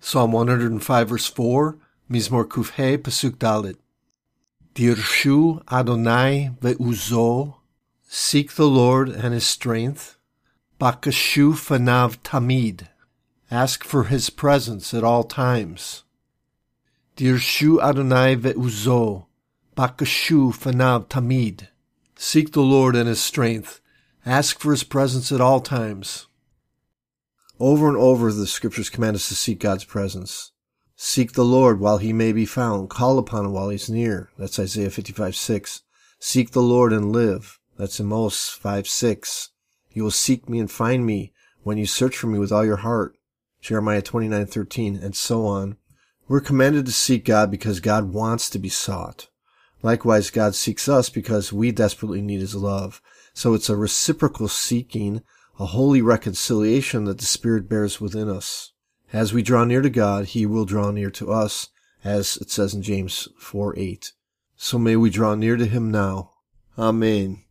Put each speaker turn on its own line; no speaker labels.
Psalm 105 verse 4, Mizmor Kuf He, Pasuk Dalet. Dirshu Adonai ve'uzo, seek the Lord and his strength. Bakashu fanav tamid, ask for his presence at all times. Dirshu Adonai ve'uzo, bakashu fanav tamid, seek the Lord and his strength. Ask for his presence at all times. Over and over the scriptures command us to seek God's presence. Seek the Lord while he may be found. Call upon him while he's near. That's Isaiah 55:6. Seek the Lord and live. That's Amos 5:6. You will seek me and find me when you search for me with all your heart. Jeremiah 29:13, and so on. We're commanded to seek God because God wants to be sought. Likewise, God seeks us because we desperately need his love. So it's a reciprocal seeking, a holy reconciliation that the Spirit bears within us. As we draw near to God, he will draw near to us, as it says in James 4:8. So may we draw near to him now. Amen.